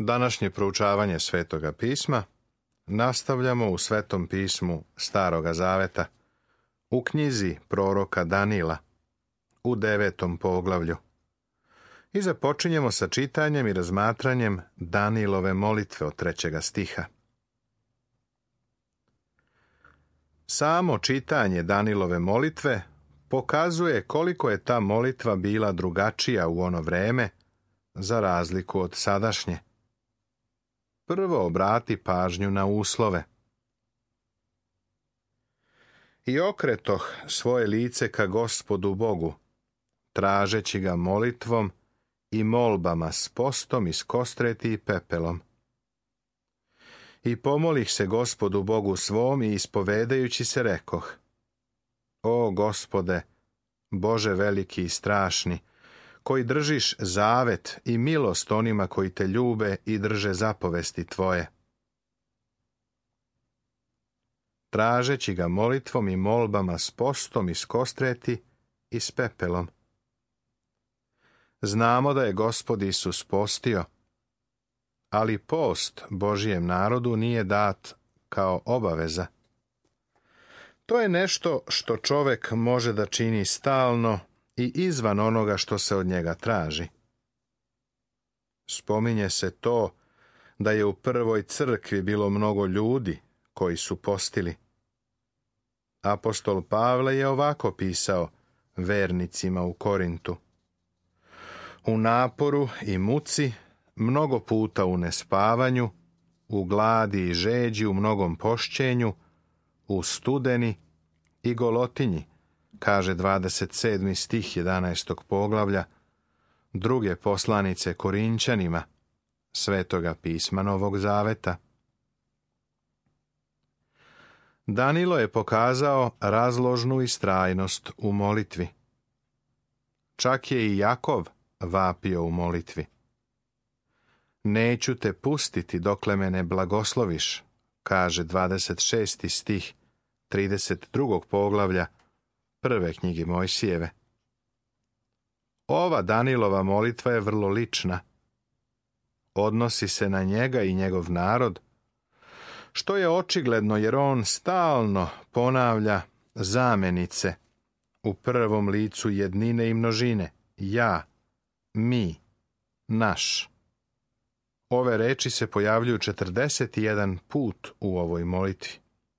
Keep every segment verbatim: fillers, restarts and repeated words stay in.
Današnje proučavanje Svetoga pisma nastavljamo u Svetom pismu Staroga zaveta, u knjizi proroka Danila, u devetom poglavlju. I započinjemo sa čitanjem i razmatranjem Danilove molitve od trećega stiha. Samo čitanje Danilove molitve pokazuje koliko je ta molitva bila drugačija u ono vreme, za razliku od sadašnje. Prvo obrati pažnju na uslove. I okretoh svoje lice ka Gospodu Bogu, tražeći ga molitvom i molbama s postom i s kostreti i pepelom. I pomolih se Gospodu Bogu svom i ispovedajući se rekoh: O Gospode, Bože veliki i strašni, koji držiš zavet i milost onima koji te ljube i drže zapovesti tvoje. Tražeći ga molitvom i molbama s postom i s kostreti i s pepelom. Znamo da je Gospod Isus postio, ali post Božijem narodu nije dat kao obaveza. To je nešto što čovek može da čini stalno i izvan onoga što se od njega traži. Spominje se to da je u prvoj crkvi bilo mnogo ljudi koji su postili. Apostol Pavle je ovako pisao vernicima u Korintu: U naporu i muci, mnogo puta u nespavanju, u gladi i žeđi, u mnogom pošćenju, u studeni i golotinji, kaže dvadeset sedmi stih jedanaestog poglavlja druge poslanice Korinćanima, Svetoga pisma Novog Zaveta. Danilo je pokazao razložnu istrajnost u molitvi. Čak je i Jakov vapio u molitvi. Neću te pustiti dokle me ne blagosloviš, kaže dvadeset šesti stih trideset drugog poglavlja prve knjige Mojsijeve. Ova Danilova molitva je vrlo lična. Odnosi se na njega i njegov narod, što je očigledno jer on stalno ponavlja zamenice u prvom licu jednine i množine: ja, mi, naš. Ove reči se pojavljuju četrdeset jedan put u ovoj molitvi.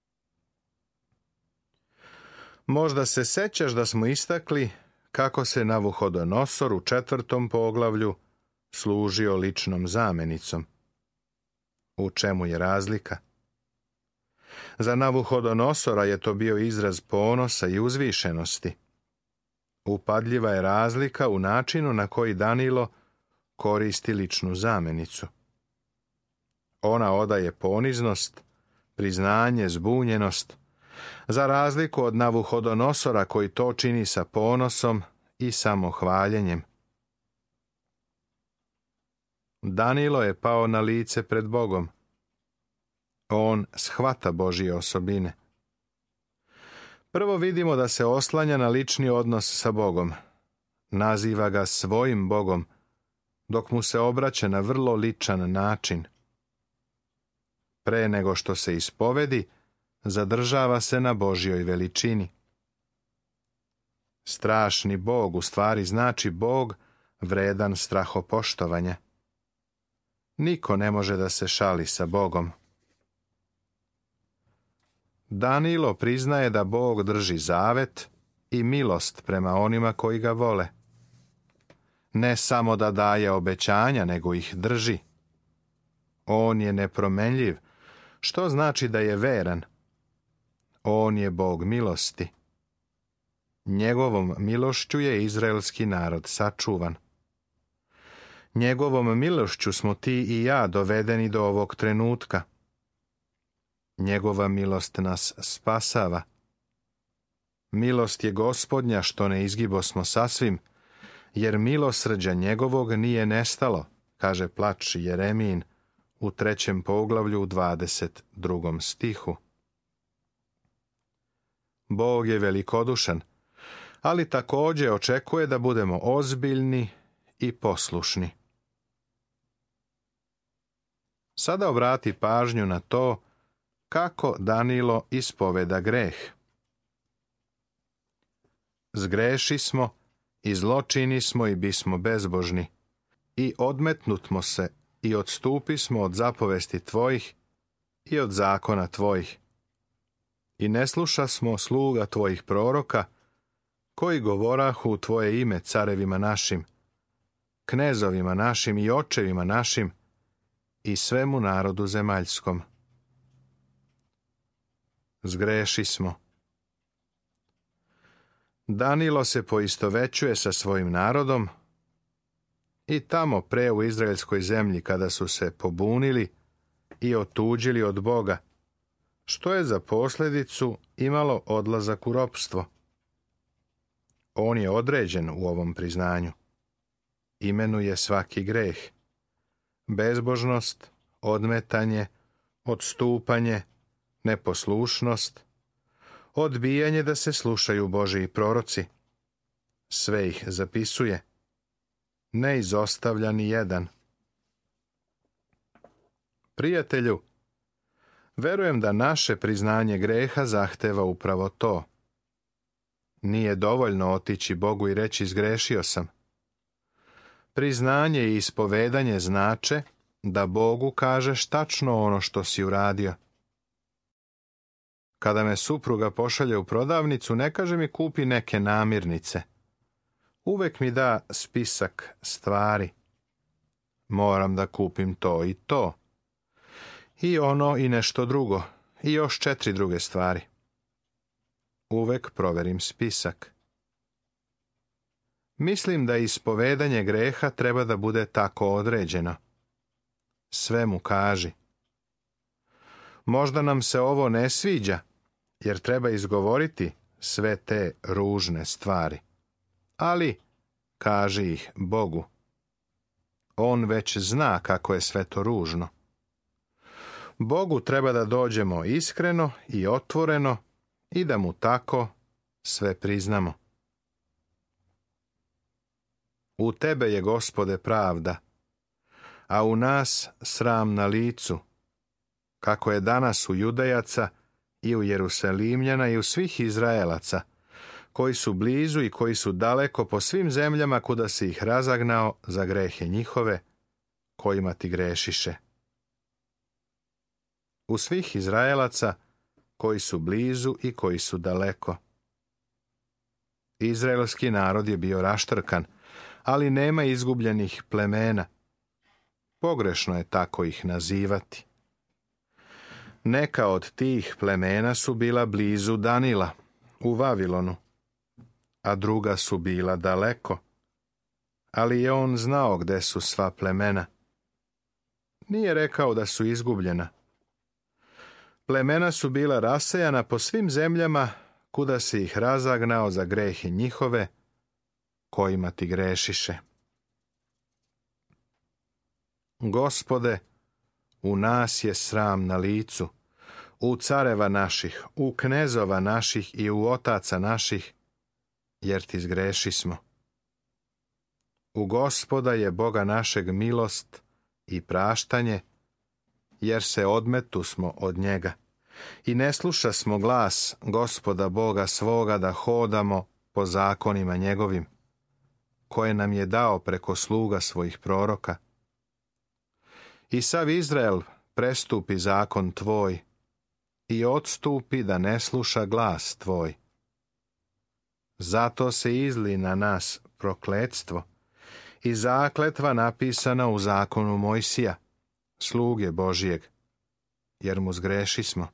Možda se sećaš da smo istakli kako se Navuhodonosor u četvrtom poglavlju služio ličnom zamenicom. U čemu je razlika? Za Navuhodonosora je to bio izraz ponosa i uzvišenosti. Upadljiva je razlika u načinu na koji Danilo koristi ličnu zamenicu. Ona odaje poniznost, priznanje, zbunjenost, za razliku od Navuhodonosora koji to čini sa ponosom i samohvaljenjem. Danilo je pao na lice pred Bogom. On shvata Božje osobine. Prvo vidimo da se oslanja na lični odnos sa Bogom. Naziva ga svojim Bogom, dok mu se obraća na vrlo ličan način. Pre nego što se ispovedi, zadržava se na Božjoj veličini. Strašni Bog u stvari znači Bog vredan strahopoštovanja. Niko ne može da se šali sa Bogom. Danilo priznaje da Bog drži zavet i milost prema onima koji ga vole. Ne samo da daje obećanja, nego ih drži. On je nepromenljiv, što znači da je veran. On je Bog milosti. Njegovom milošću je izraelski narod sačuvan. Njegovom milošću smo ti i ja dovedeni do ovog trenutka. Njegova milost nas spasava. Milost je Gospodnja što ne izgibosmo sasvim, jer milosrđa njegovog nije nestalo, kaže plač Jeremijin u trećem poglavlju u dvadeset drugom stihu. Bog je velikodušan, ali također očekuje da budemo ozbiljni i poslušni. Sada obrati pažnju na to kako Danilo ispoveda greh. Zgreši smo i zločini smo i bismo bezbožni, i odmetnutmo se i odstupi smo od zapovesti tvojih i od zakona tvojih. I ne sluša smo sluga tvojih proroka, koji govorahu u tvoje ime carevima našim, knezovima našim i očevima našim i svemu narodu zemaljskom. Zgreši smo. Danilo se poistovećuje sa svojim narodom i tamo pre u izraelskoj zemlji kada su se pobunili i otuđili od Boga, što je za posljedicu imalo odlazak u ropstvo. On je određen u ovom priznanju. Imenuje svaki greh. Bezbožnost, odmetanje, odstupanje, neposlušnost, odbijanje da se slušaju Božiji proroci. Sve ih zapisuje. Ne izostavlja ni jedan. Prijatelju, verujem da naše priznanje greha zahteva upravo to. Nije dovoljno otići Bogu i reći zgrešio sam. Priznanje i ispovedanje znače da Bogu kažeš tačno ono što si uradio. Kada me supruga pošalje u prodavnicu, ne kaže mi kupi neke namirnice. Uvek mi da spisak stvari. Moram da kupim to i to. I ono i nešto drugo. I još četiri druge stvari. Uvek proverim spisak. Mislim da ispovedanje greha treba da bude tako određeno. Sve mu kaži. Možda nam se ovo ne sviđa, jer treba izgovoriti sve te ružne stvari. Ali, kaži ih Bogu. On već zna kako je sve to ružno. Bogu treba da dođemo iskreno i otvoreno i da mu tako sve priznamo. U tebe je, Gospode, pravda, a u nas sram na licu, kako je danas u Judejaca i u Jerusalimljana i u svih Izraelaca, koji su blizu i koji su daleko po svim zemljama kuda si ih razagnao za grehe njihove, kojima ti grešiše. U svih Izraelaca, koji su blizu i koji su daleko. Izraelski narod je bio raštrkan, ali nema izgubljenih plemena. Pogrešno je tako ih nazivati. Neka od tih plemena su bila blizu Danila, u Vavilonu, a druga su bila daleko, ali je on znao gde su sva plemena. Nije rekao da su izgubljena. Plemena su bila rasejana po svim zemljama, kuda si ih razagnao za grehe njihove, kojima ti grešiše. Gospode, u nas je sram na licu, u careva naših, u knezova naših i u otaca naših, jer ti zgreši smo. U Gospoda je Boga našeg milost i praštanje, jer se odmetu smo od njega i ne sluša smo glas Gospoda Boga svoga da hodamo po zakonima njegovim, koje nam je dao preko sluga svojih proroka. I sav Izrael prestupi zakon tvoj i odstupi da ne sluša glas tvoj. Zato se izli na nas prokletstvo i zakletva napisana u zakonu Mojsija, sluge Božijeg, jer mu zgreši smo.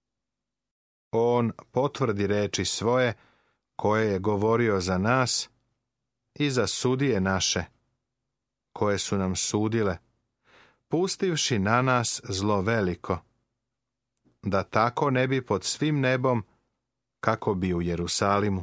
On potvrdi reči svoje, koje je govorio za nas i za sudije naše, koje su nam sudile, pustivši na nas zlo veliko, da tako ne bi pod svim nebom, kako bi u Jerusalimu.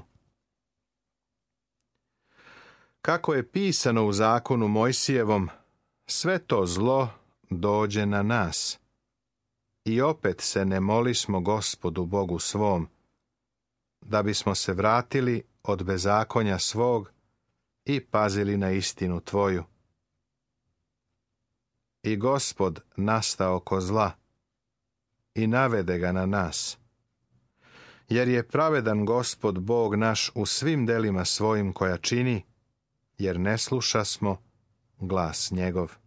Kako je pisano u zakonu Mojsijevom, sve to zlo dođe na nas. I opet se ne molismo Gospodu Bogu svom, da bismo se vratili od bezakonja svog i pazili na istinu tvoju. i Gospod nasta oko zla i navede ga na nas. Jer je pravedan Gospod Bog naš u svim delima svojim koja čini, jer ne sluša smo glas njegov.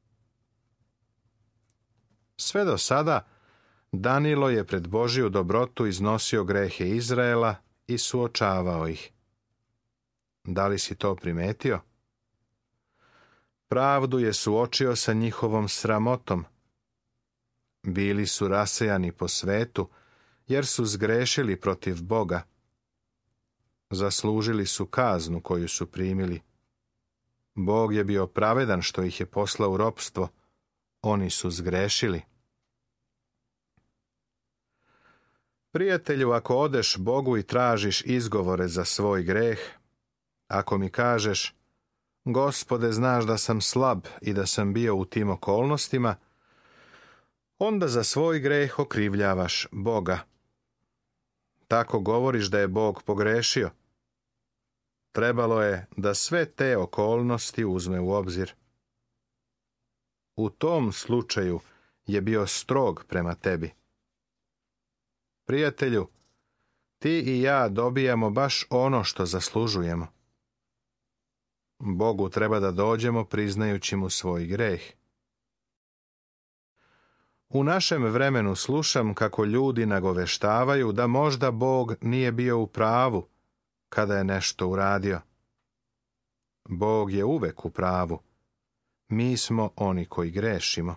Sve do sada Danilo je pred Božiju dobrotu iznosio grehe Izraela i suočavao ih. Da li si to primetio? Pravdu je suočio sa njihovom sramotom. Bili su rasejani po svetu, jer su zgrešili protiv Boga. Zaslužili su kaznu koju su primili. Bog je bio pravedan što ih je poslao u ropstvo. Oni su zgrešili. Prijatelju, ako odeš Bogu i tražiš izgovore za svoj greh, ako mi kažeš, Gospode, znaš da sam slab i da sam bio u tim okolnostima, onda za svoj greh okrivljavaš Boga. Tako govoriš da je Bog pogrešio. Trebalo je da sve te okolnosti uzme u obzir. U tom slučaju je bio strog prema tebi. Prijatelju, ti i ja dobijamo baš ono što zaslužujemo. Bogu treba da dođemo priznajući mu svoj greh. U našem vremenu slušam kako ljudi nagoveštavaju da možda Bog nije bio u pravu kada je nešto uradio. Bog je uvek u pravu. Mi smo oni koji grešimo.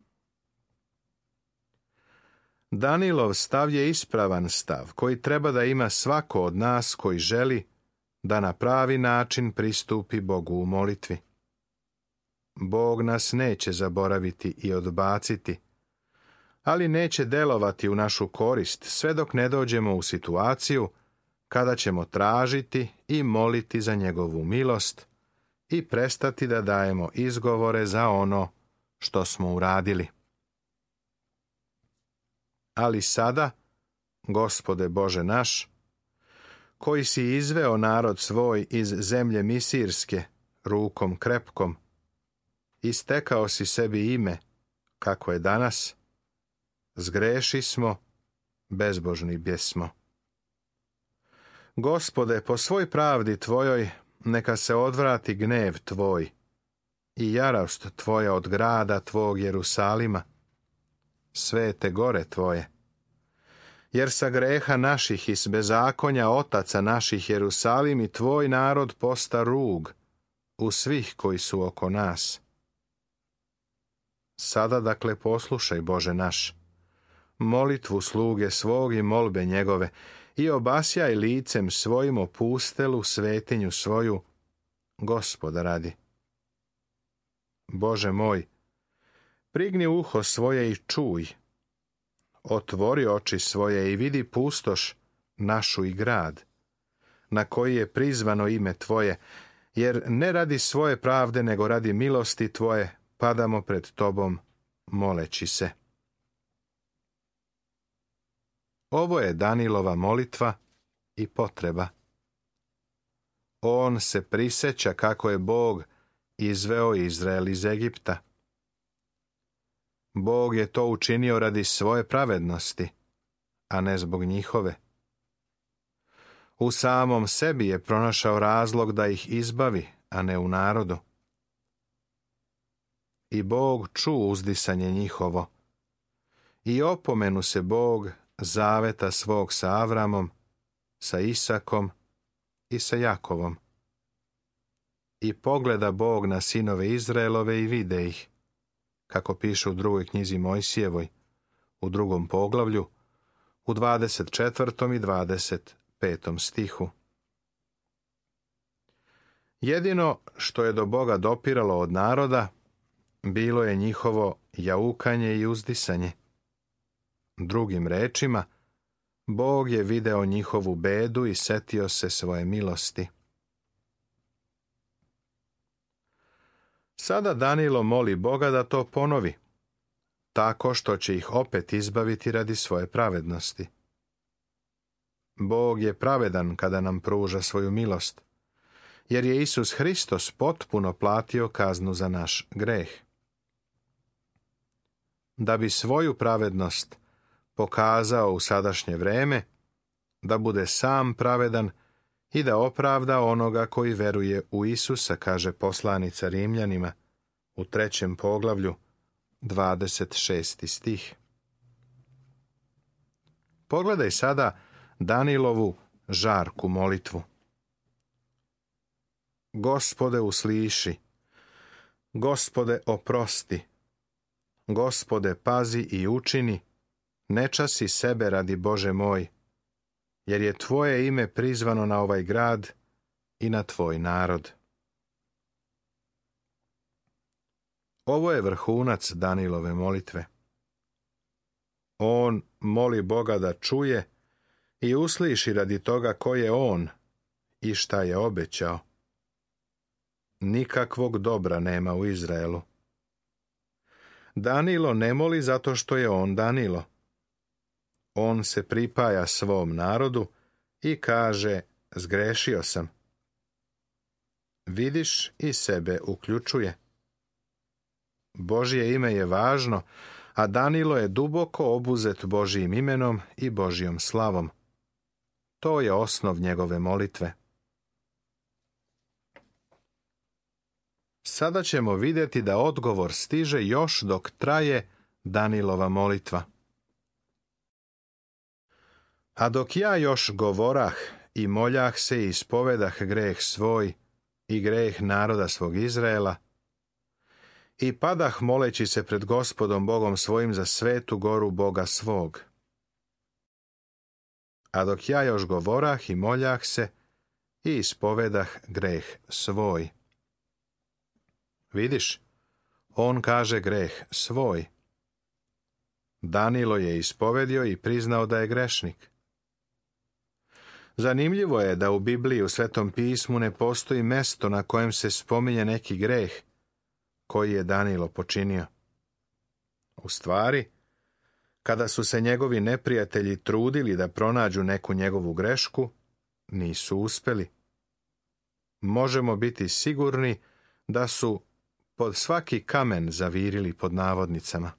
Danilov stav je ispravan stav koji treba da ima svako od nas koji želi da na pravi način pristupi Bogu u molitvi. Bog nas neće zaboraviti i odbaciti, ali neće delovati u našu korist sve dok ne dođemo u situaciju kada ćemo tražiti i moliti za njegovu milost i prestati da dajemo izgovore za ono što smo uradili. Ali sada, Gospode Bože naš, koji si izveo narod svoj iz zemlje Misirske rukom krepkom, i stekao si sebi ime, kako je danas, zgreši smo, bezbožni bjesmo. Gospode, po svoj pravdi tvojoj, neka se odvrati gnev tvoj i jarost tvoja od grada tvog Jerusalima, svete gore tvoje. Jer sa greha naših i s bezakonja otaca naših Jerusalim i tvoj narod posta rug u svih koji su oko nas. Sada dakle poslušaj, Bože naš, molitvu sluge svog i molbe njegove i obasjaj licem svojim o pustelu svetinju svoju, Gospoda radi. Bože moj, prigni uho svoje i čuj, otvori oči svoje i vidi pustoš našu i grad, na koji je prizvano ime tvoje, jer ne radi svoje pravde, nego radi milosti tvoje, padamo pred tobom, moleći se. Ovo je Danilova molitva i potreba. On se priseća kako je Bog izveo Izrael iz Egipta. Bog je to učinio radi svoje pravednosti, a ne zbog njihove. U samom sebi je pronašao razlog da ih izbavi, a ne u narodu. I Bog ču uzdisanje njihovo. I opomenu se Bog zaveta svog sa Avramom, sa Isakom i sa Jakovom. I pogleda Bog na sinove Izraelove i vide ih, kako piše u drugoj knjizi Mojsijevoj, u drugom poglavlju, u dvadeset četvrtom i dvadeset petom stihu. Jedino što je do Boga dopiralo od naroda, bilo je njihovo jaukanje i uzdisanje. Drugim rečima, Bog je video njihovu bedu i setio se svoje milosti. Sada Danilo moli Boga da to ponovi, tako što će ih opet izbaviti radi svoje pravednosti. Bog je pravedan kada nam pruža svoju milost, jer je Isus Hristos potpuno platio kaznu za naš greh. da bi svoju pravednost pokazao u sadašnje vreme, da bude sam pravedan i da opravda onoga koji veruje u Isusa, kaže poslanica Rimljanima u trećem poglavlju, dvadeset šesti stih. Pogledaj sada Danilovu žarku molitvu. Gospode, usliši. Gospode, oprosti. Gospode, pazi i učini. Ne časi sebe radi Bože moj, jer je tvoje ime prizvano na ovaj grad i na tvoj narod. Ovo je vrhunac Danilove molitve. On moli Boga da čuje i usliši radi toga ko je on i šta je obećao. Nikakvog dobra nema u Izraelu. Danilo ne moli zato što je on Danilo. On se pripaja svom narodu i kaže, zgrešio sam. Vidiš, i sebe uključuje. Božje ime je važno, a Danilo je duboko obuzet Božjim imenom i Božjom slavom. To je osnov njegove molitve. Sada ćemo vidjeti da odgovor stiže još dok traje Danilova molitva. A dok ja još govorah i moljah se i ispovedah greh svoj i greh naroda svog Izraela, i padah moleći se pred Gospodom Bogom svojim za svetu goru Boga svog. A dok ja još govorah i moljah se i ispovedah greh svoj. Vidiš, on kaže greh svoj. Danilo je ispovedio i priznao da je grešnik. Zanimljivo je da u Bibliji u Svetom pismu ne postoji mesto na kojem se spominje neki greh koji je Danilo počinio. U stvari, kada su se njegovi neprijatelji trudili da pronađu neku njegovu grešku, nisu uspeli. Možemo biti sigurni da su pod svaki kamen zavirili pod navodnicama.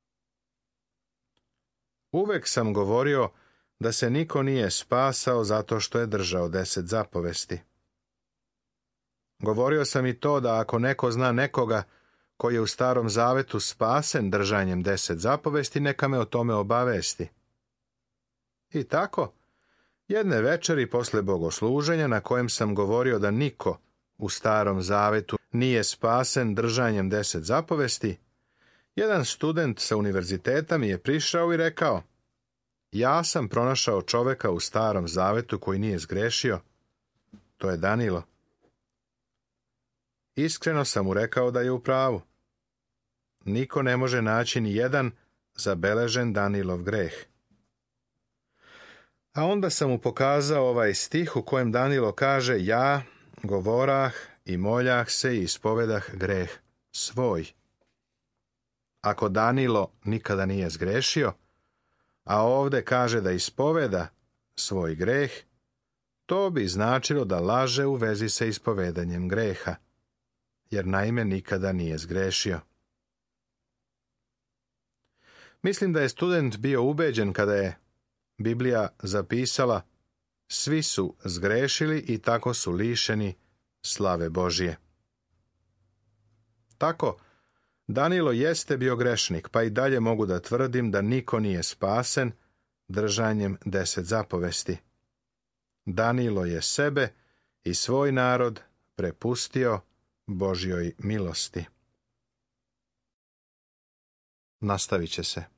Uvek sam govorio da se niko nije spasao zato što je držao deset zapovesti. Govorio sam i to da ako neko zna nekoga koji je u Starom Zavetu spasen držanjem deset zapovesti, neka me o tome obavesti. I tako, jedne večeri posle bogosluženja na kojem sam govorio da niko u Starom Zavetu nije spasen držanjem deset zapovesti, jedan student sa univerziteta mi je prišao i rekao, ja sam pronašao čoveka u Starom Zavetu koji nije zgrešio. To je Danilo. Iskreno sam mu rekao da je u pravu. Niko ne može naći ni jedan zabeležen Danilov greh. A onda sam mu pokazao ovaj stih u kojem Danilo kaže, ja govorah i moljah se i ispovedah greh svoj. Ako Danilo nikada nije zgrešio, a ovde kaže da ispoveda svoj greh, to bi značilo da laže u vezi sa ispovedanjem greha, jer naime nikada nije zgrešio. Mislim da je student bio ubeđen kada je Biblija zapisala, svi su zgrešili i tako su lišeni slave Božije. Tako, Danilo jeste bio grešnik, pa i dalje mogu da tvrdim da niko nije spasen držanjem deset zapovesti. Danilo je sebe i svoj narod prepustio Božjoj milosti. Nastavit će se.